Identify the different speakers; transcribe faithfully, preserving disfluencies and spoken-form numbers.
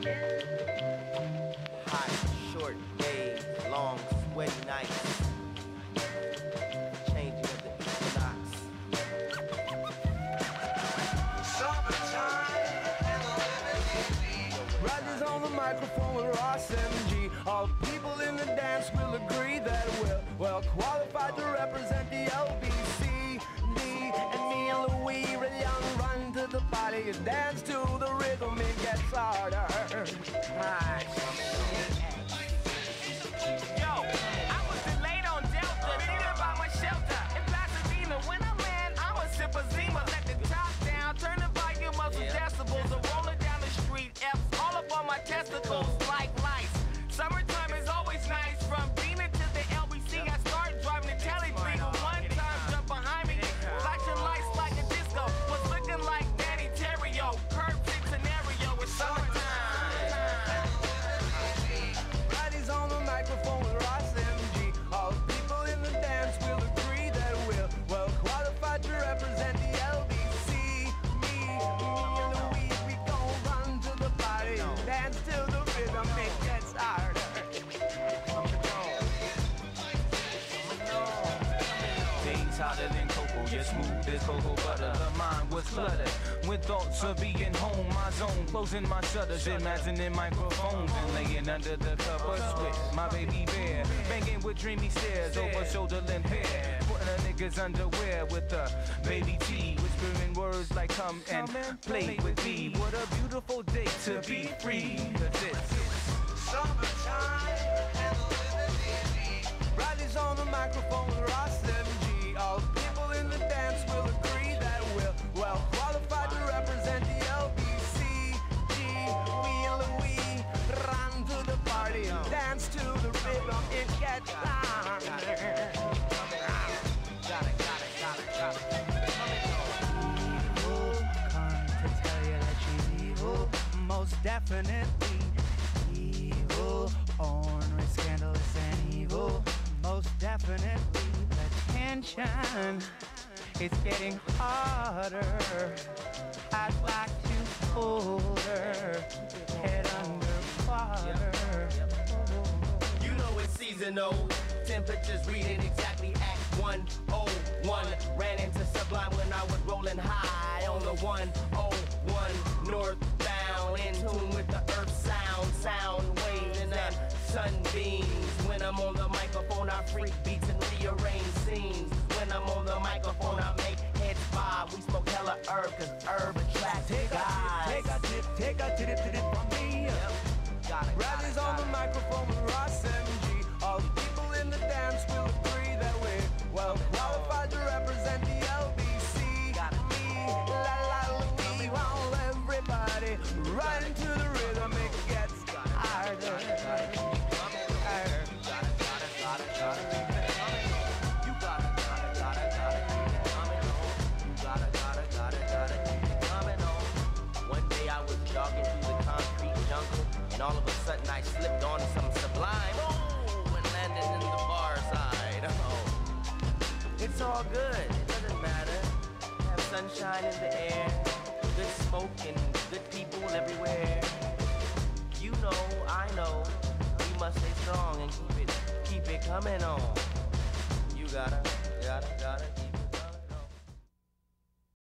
Speaker 1: Hot, short days, long, sweaty nights, changing of the equinox.
Speaker 2: Summertime and the living.
Speaker 3: Rogers on the microphone with Ross M G. All people in the dance will agree that we're well qualified to represent the L B C. Me and me and Louis really young run to the party and dance to the rhythm. It gets harder.
Speaker 4: Yo, I was delayed on Delta, thinking about my shelter in Pasadena. When I land, I'ma sip a Zima, let the top down, turn the volume up some decibels, and rolling down the street. F's all up on my testicles like lice. Summertime is always nice. From Dina to the L B C, I started driving the telly beagle. One time, jump behind me, flashing lights like a disco. Was looking like Danny Terrio. Curb fit scenario. It's summertime.
Speaker 3: Roddy's on the microphone with Ross M G. All people in the dance will agree that we're well qualified to represent the L B C. Me, me and Louise, we gon' run to the party and dance to the rhythm. It gets harder.
Speaker 5: Days hotter than cocoa, yeah, smooth as cocoa butter. The mind was flooded with thoughts of being home. My zone, closing my shutters, imagining microphones and laying under the covers with my baby bear, banging with dreamy stares over shoulder length hair, putting a nigga's underwear with a baby T, whispering words like come and play with me. What a beautiful day to be free, 'cause it's
Speaker 2: Summertime and the living.
Speaker 3: Roddy's on the microphone with Ross M G. All people in the dance will agree that we're well qualified to represent the L B C. G, we and Louis run to the party and dance to the rhythm. It gets on.
Speaker 1: Got it, got it, got it, got it.
Speaker 3: Evil, come to tell you that she's evil, most definitely evil, ornery, scandalous, and evil, most definitely. The tension is getting harder. I'd like to hold her head underwater.
Speaker 1: You know it's seasonal. Temperatures reading exactly at one oh one. Ran into Sublime when I was rolling high on the one oh one northbound. In tune with the earth sound, sound waves and the sunbeams. When I'm on the microphone, I freak beats and rearrange scenes. When I'm on the microphone, I make heads bob. We smoke hella herb, cause herb attracts
Speaker 3: Take a
Speaker 1: guys.
Speaker 3: tip, take a tip, take a tip, tip, tip from me.
Speaker 1: Yep. Got it, got
Speaker 3: Roddy's
Speaker 1: it,
Speaker 3: on
Speaker 1: got
Speaker 3: the
Speaker 1: it.
Speaker 3: microphone with Ross M G. All the people in the dance will agree that we're well qualified to represent the L B C.
Speaker 1: Got it.
Speaker 3: Me, la la Louis, while everybody right into the rhythm. It gets harder. Harder.
Speaker 1: One day I was jogging through the concrete jungle, and all of a sudden I slipped on some Sublime. Oh, and landed in the far side. Oh, it's all good. It doesn't matter. Have sunshine in the air, good smoke and good people everywhere. You know, I know. We must stay strong and keep it, keep it coming on. You gotta, gotta, gotta keep